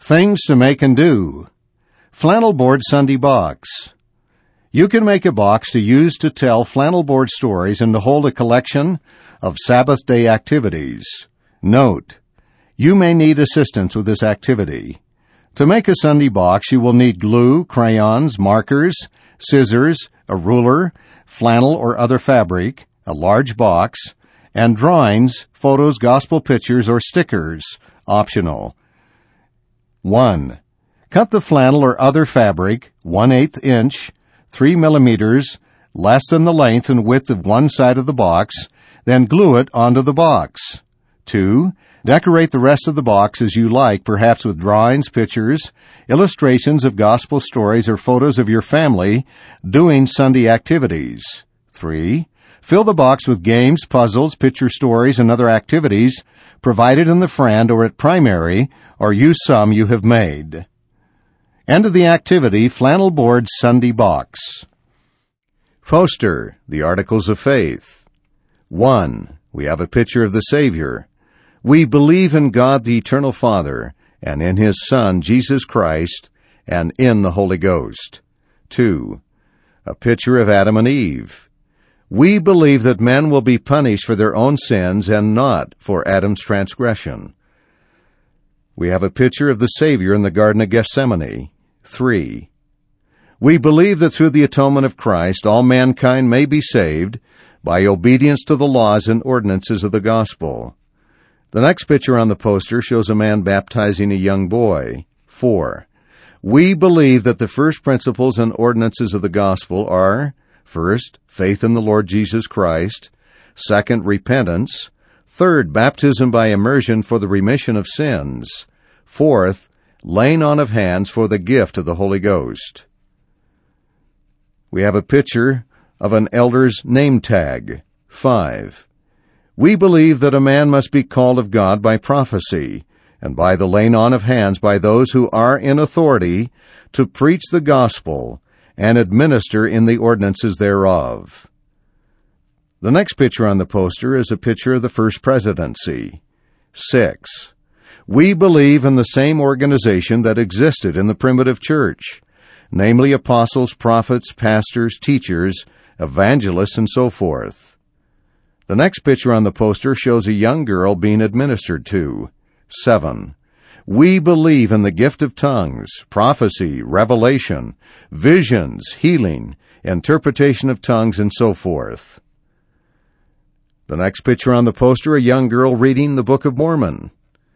Things to make and do. Flannel board Sunday box. You can make a box to use to tell flannel board stories and to hold a collection of Sabbath day activities. Note: you may need assistance with this activity. To make a Sunday box, you will need glue, crayons, markers, scissors, a ruler, flannel or other fabric, a large box, and drawings, photos, gospel pictures, or stickers, optional. 1. Cut the flannel or other fabric 1/8 inch, 3 millimeters, less than the length and width of one side of the box, then glue it onto the box. 2. Decorate the rest of the box as you like, perhaps with drawings, pictures, illustrations of gospel stories, or photos of your family doing Sunday activities. 3. Fill the box with games, puzzles, picture stories, and other activities provided in the friend or at primary, or use some you have made. End of the activity, flannel board Sunday box. Poster, the Articles of Faith. 1. We have a picture of the Savior. We believe in God the Eternal Father, and in His Son, Jesus Christ, and in the Holy Ghost. 2. A picture of Adam and Eve. We believe that men will be punished for their own sins and not for Adam's transgression. We have a picture of the Savior in the Garden of Gethsemane. 3. We believe that through the atonement of Christ, all mankind may be saved by obedience to the laws and ordinances of the gospel. The next picture on the poster shows a man baptizing a young boy. 4. We believe that the first principles and ordinances of the gospel are: first, faith in the Lord Jesus Christ; second, repentance; third, baptism by immersion for the remission of sins; fourth, laying on of hands for the gift of the Holy Ghost. We have a picture of an elder's name tag. 5. We believe that a man must be called of God by prophecy, and by the laying on of hands by those who are in authority to preach the gospel and administer in the ordinances thereof. The next picture on the poster is a picture of the First Presidency. 6. We believe in the same organization that existed in the primitive church, namely apostles, prophets, pastors, teachers, evangelists, and so forth. The next picture on the poster shows a young girl being administered to. 7. We believe in the gift of tongues, prophecy, revelation, visions, healing, interpretation of tongues, and so forth. The next picture on the poster, a young girl reading the Book of Mormon.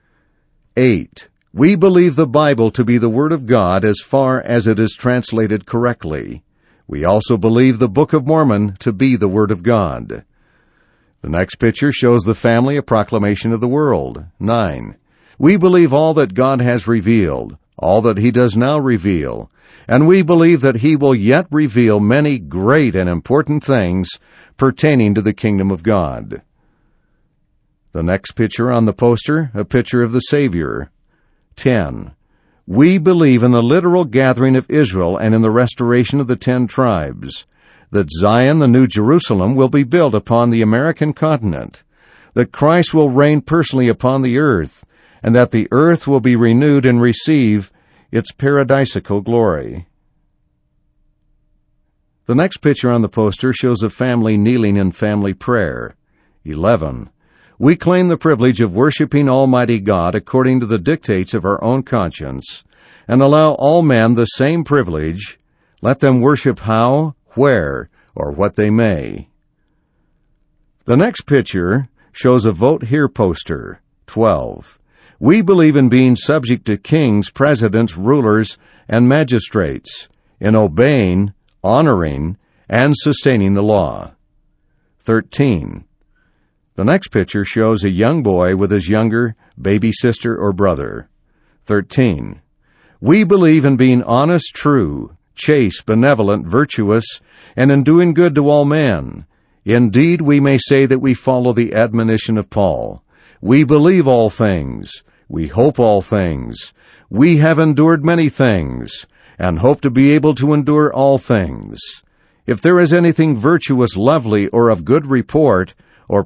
8. We believe the Bible to be the Word of God as far as it is translated correctly. We also believe the Book of Mormon to be the Word of God. The next picture shows the family, a proclamation of the world. 9. We believe all that God has revealed, all that He does now reveal, and we believe that He will yet reveal many great and important things pertaining to the kingdom of God. The next picture on the poster, a picture of the Savior. 10. We believe in the literal gathering of Israel and in the restoration of the 10 tribes, that Zion, the New Jerusalem, will be built upon the American continent, that Christ will reign personally upon the earth, and that the earth will be renewed and receive its paradisical glory. The next picture on the poster shows a family kneeling in family prayer. 11. We claim the privilege of worshiping Almighty God according to the dictates of our own conscience, and allow all men the same privilege. Let them worship how, where, or what they may. The next picture shows a Vote Here poster. 12. We believe in being subject to kings, presidents, rulers, and magistrates, in obeying, honoring, and sustaining the law. 13. The next picture shows a young boy with his younger baby sister or brother. 13. We believe in being honest, true, chaste, benevolent, virtuous, and in doing good to all men. Indeed, we may say that we follow the admonition of Paul. We believe all things. We hope all things. We have endured many things, and hope to be able to endure all things. If there is anything virtuous, lovely, or of good report, or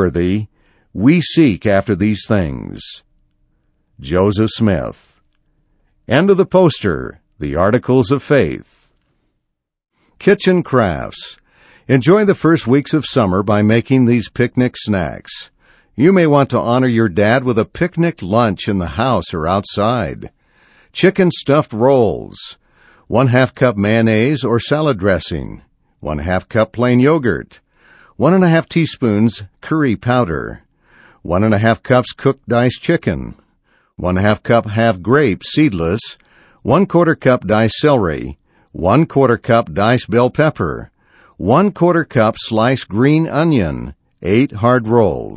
praiseworthy, we seek after these things. Joseph Smith. End of the poster, the Articles of Faith. Kitchen crafts. Enjoy the first weeks of summer by making these picnic snacks. You may want to honor your dad with a picnic lunch in the house or outside. Chicken stuffed rolls. 1/2 cup mayonnaise or salad dressing. 1/2 cup plain yogurt. 1½ teaspoons curry powder. 1½ cups cooked diced chicken. 1/2 cup half grape seedless. 1/4 cup diced celery. 1/4 cup diced bell pepper. 1/4 cup sliced green onion. 8 hard rolls.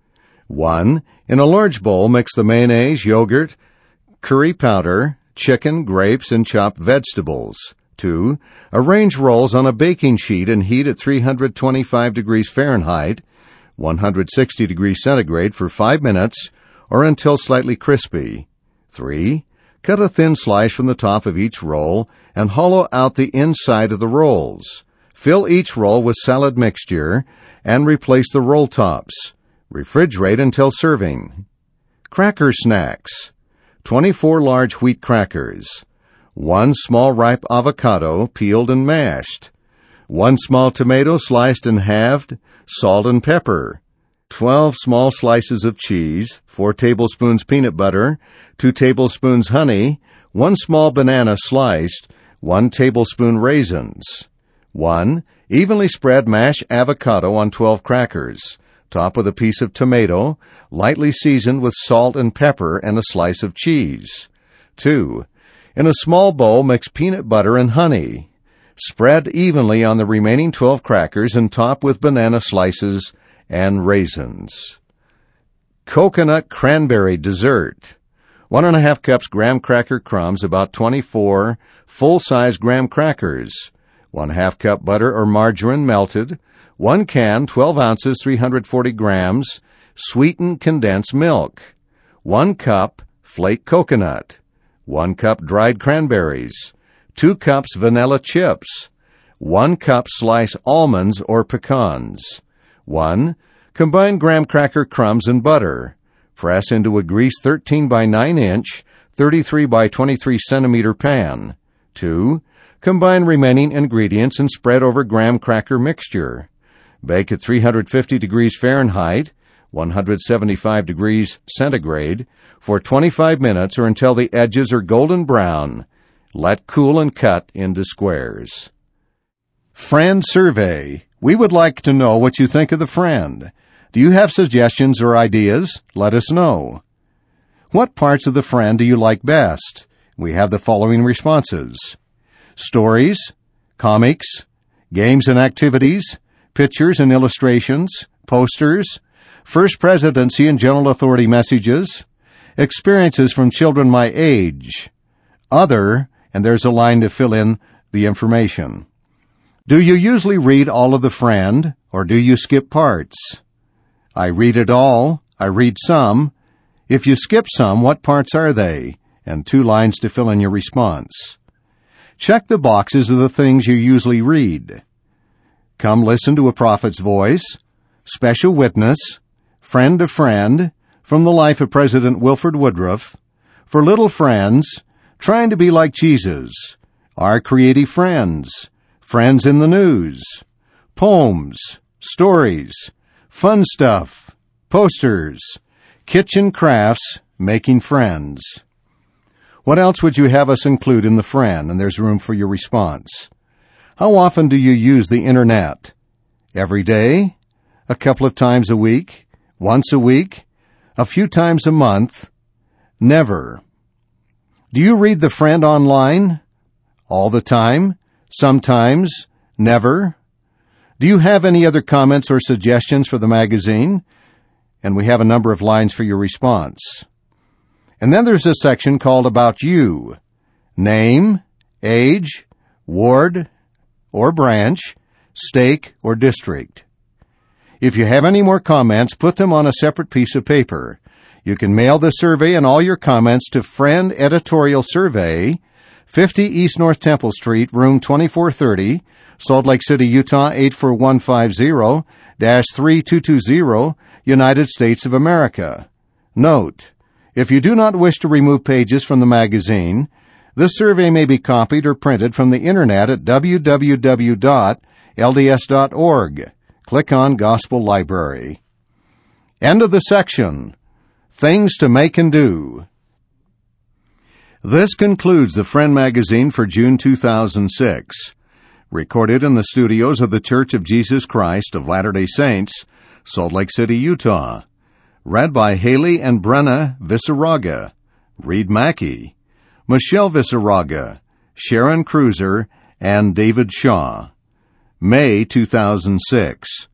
1. In a large bowl, mix the mayonnaise, yogurt, curry powder, chicken, grapes, and chopped vegetables. 2. Arrange rolls on a baking sheet and heat at 325 degrees Fahrenheit, 160 degrees centigrade for 5 minutes or until slightly crispy. 3. Cut a thin slice from the top of each roll and hollow out the inside of the rolls. Fill each roll with salad mixture and replace the roll tops. Refrigerate until serving. Cracker snacks. 24 large wheat crackers. 1 small ripe avocado, peeled and mashed. 1 small tomato sliced and halved, salt and pepper. 12 small slices of cheese, 4 tablespoons peanut butter, 2 tablespoons honey, 1 small banana sliced, 1 tablespoon raisins. 1. Evenly spread mashed avocado on 12 crackers. Top with a piece of tomato, lightly seasoned with salt and pepper and a slice of cheese. 2. In a small bowl, mix peanut butter and honey. Spread evenly on the remaining 12 crackers and top with banana slices and raisins. Coconut cranberry dessert. 1½ cups graham cracker crumbs, about 24 full-size graham crackers. 1/2 cup butter or margarine melted. 1 can, 12 ounces, 340 grams, sweetened condensed milk. 1 cup flake coconut. 1 cup dried cranberries. 2 cups vanilla chips. 1 cup sliced almonds or pecans. 1. Combine graham cracker crumbs and butter. Press into a greased 13 by 9 inch, 33 by 23 centimeter pan. 2. Combine remaining ingredients and spread over graham cracker mixture. Bake at 350 degrees Fahrenheit, 175 degrees centigrade, for 25 minutes or until the edges are golden brown. Let cool and cut into squares. Friend survey. We would like to know what you think of the friend. Do you have suggestions or ideas? Let us know. What parts of the friend do you like best? We have the following responses: stories, comics, games and activities, pictures and illustrations, posters, First Presidency and General Authority messages, experiences from children my age, other, and there's a line to fill in the information. Do you usually read all of the friend, or do you skip parts? I read it all. I read some. If you skip some, what parts are they? And 2 lines to fill in your response. Check the boxes of the things you usually read. Come listen to a prophet's voice, special witness, friend to friend, from the life of President Wilford Woodruff, for little friends, trying to be like Jesus, our creative friends, friends in the news, poems, stories, fun stuff, posters, kitchen crafts, making friends. What else would you have us include in the friend? And there's room for your response. How often do you use the internet? Every day? A couple of times a week? Once a week? A few times a month? Never. Do you read the friend online? All the time? Sometimes? Never? Do you have any other comments or suggestions for the magazine? And we have a number of lines for your response. And then there's a section called About You. Name, age, ward or branch, stake or district. If you have any more comments, put them on a separate piece of paper. You can mail the survey and all your comments to Friend Editorial Survey, 50 East North Temple Street, room 2430, Salt Lake City, Utah, 84150-3220, United States of America. Note: if you do not wish to remove pages from the magazine, This survey may be copied or printed from the Internet at www.lds.org. Click on Gospel Library. End of the section. Things to Make and Do. This concludes the Friend Magazine for June 2006. Recorded in the studios of the Church of Jesus Christ of Latter-day Saints, Salt Lake City, Utah. Read by Haley and Brenna Visaraga, Reed Mackey, Michelle Visaraga, Sharon Cruiser, and David Shaw. May 2006.